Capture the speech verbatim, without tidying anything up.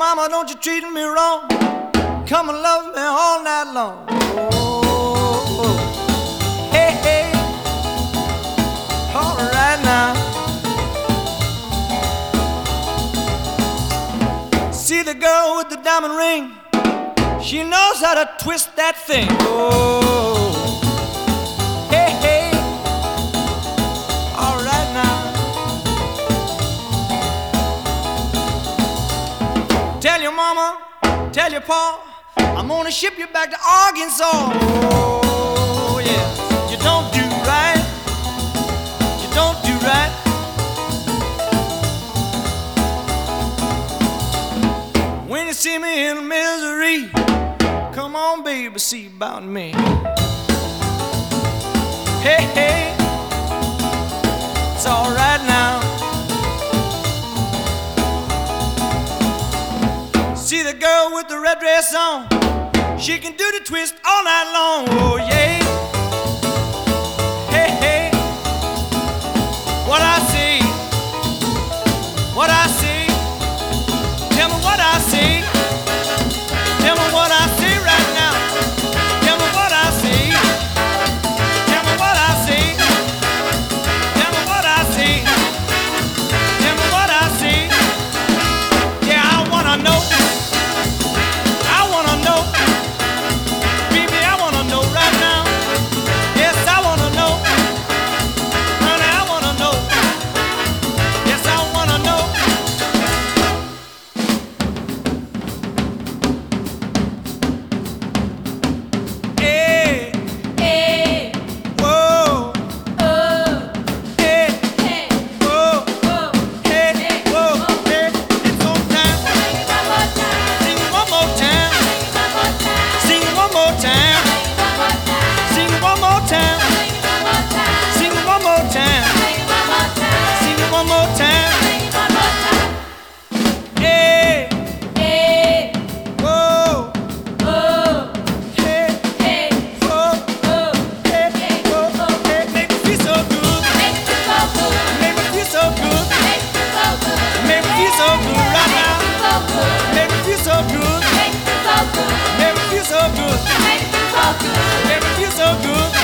mama, don't you treat me wrong. Come and love me all night long. Oh, hey, hey, all right now. See the girl with the diamond ring, she knows how to twist that thing. Oh, hey, hey, all right now. Tell your mama, tell your pa, I'm gonna ship you back to Arkansas. Oh, yeah. You don't do right. You don't do right. When you see me in misery, come on, baby, see about me. Hey, hey, it's all right now. See the girl with the red dress on, she can do the twist all night long. Oh, yeah. Hey, hey, what I see, what I see, tell me what I see, tell me what I see right now, tell me what I see, tell me what I see, tell me what I see, tell me what I see. Yeah, I wanna know, I wanna know, baby, I wanna know right now. Yes, I wanna know, honey, I wanna know. Yes, I wanna know. Hey, Hey, whoa, oh, hey, hey, whoa, oh, hey, whoa, hey. It's on time. sing it one more time, Sing it one more time. sing it one more time, Sing it one more time. sing it one more time, Sing it one more time. sing it one more time, Sing it one more time. sing it one more time. Hey, Hey, whoa, oh, hey, hey, whoa, oh, hey, hey, whoa, oh, hey. Make me feel so good. make me so good, Make me feel so good. make me so good, Make me feel so good right now. so good, Make me feel so good. make me so good, Make me feel so good. make me so good. Make me feel so good.